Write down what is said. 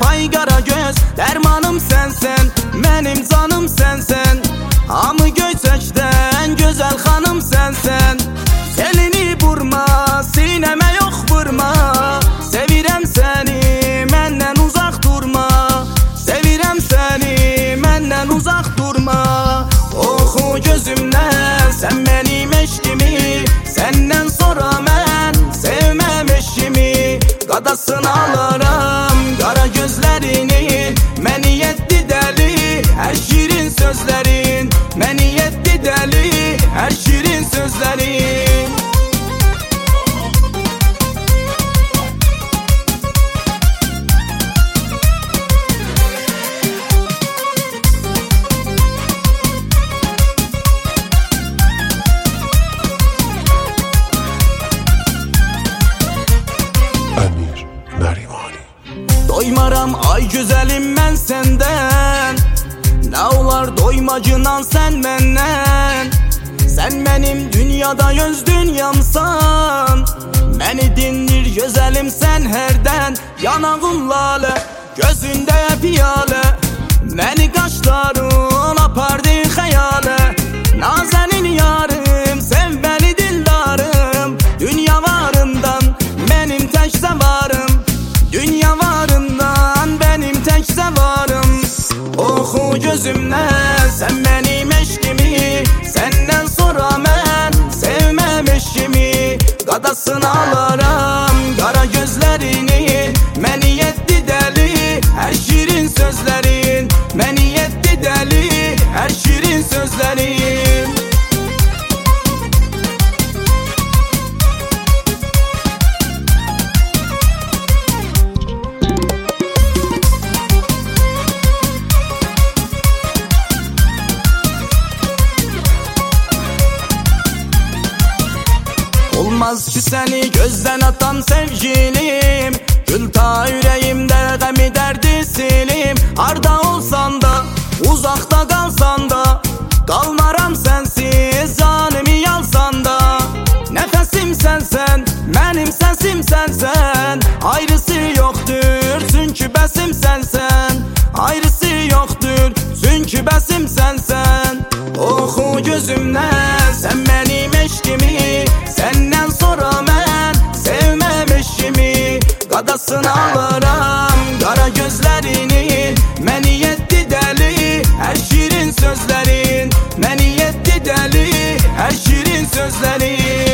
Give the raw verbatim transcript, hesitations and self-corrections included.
pay qara göz, dərmanım sənsən, mənim canım sənsən. Hamı göyçəkdən gözəl xanım sənsən. Elini vurma, sinəmə yox vurma. Sevirəm səni, məndən uzaq durma. Sevirəm səni, məndən uzaq durma. Oxu gözümdən, sən mənim eşqimi. Səndən sonra mən sevməm eşqimi. Qadasını alaram, qara gözlərini. Məni yetdi dəli, hər şirin sözlərin. Məni yetdi dəli, hər şirin sözlərin. Əmir Nərimani. Doymaram ay gözəlim mən səndən. Nə olar doymacınan sən məndən. Sən mənim dünyada göz dünyamsan. Məni dindir gözəlim sən hərdən. Yanağın lalə, gözündə piyalə. Məni qaşların apardı xəyalə. Nazənin yarım, sevməli dildarım. Dünya varından mənim təkcə varım. Dünya varından mənim təkcə varım. Oxu gözümdən, sən mənim eşqimi. Səndən sonra mən sevməm eşqimi. Qadasını alaram, qara gözlərini. Məni yetdi dəli, hər şirin sözlərin. Məni yetdi dəli, hər şirin sözlərin. Olmaz ki səni gözdən atam sevgilim. Gül ta ürəyimdə qəmi dərdi silim. Harda olsan da, uzaqda qalsan da. Qalmaram sənsiz, canımı yalsan da. Nəfəsim sənsən, mənim səsim sənsən. Ayrısı yoxdur, çünki bəsim sənsən. Ayrısı yoxdur, çünki bəsim sənsən. Oxu gözümdən, sən mənim eşqimi. Səndən sonra mən sevməm eşqimi. Qadasını alaram, qara gözlərini. Məni yetdi dəli, hər şirin sözlərin. Məni yetdi dəli, hər şirin sözlərin.